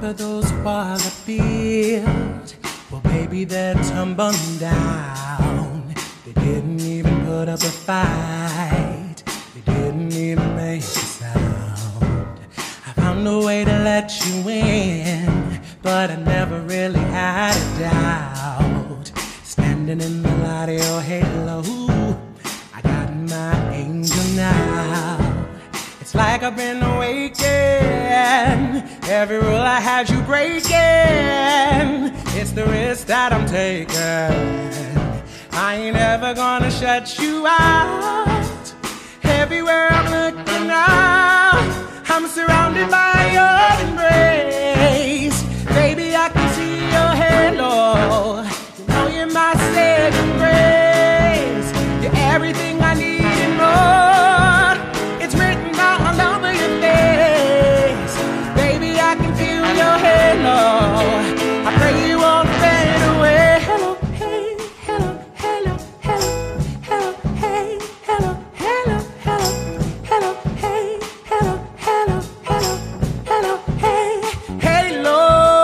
Remember those walls I built? Well, baby, they're tumbling down. They didn't even put up a fight. They didn't even make a sound. I found a way to let you in, but I never really had a doubt. Standing in the light of your halo, I got my angel now. It's like I've been awakened. Every rule I had you breaking. It's the risk that I'm taking. I ain't ever gonna shut you out. Everywhere I'm looking now, I'm surrounded by your embrace. Baby, I can see your halo. You know you're my saving grace. You're everything I need and more. It's written all over your face. Baby, I can feel your halo. I pray you won't fade away. Hello, hey, hello, hello, hello, hello, hey, hello, hello, hello, hello, hey, hello, hello, hello, hello, hey, halo.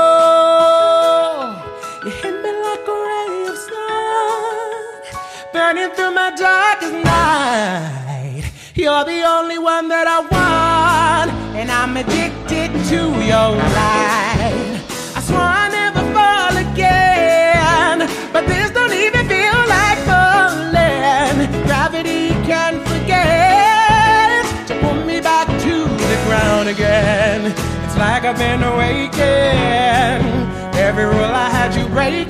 You hit me like a ray of sun, burning through my darkest night. You're the only one that I want, and I'm addicted to your light. I swore I'd never fall again, but this don't even feel like falling. Gravity can't forget to pull me back to the ground again. It's like I've been awakened. Every rule I had you break.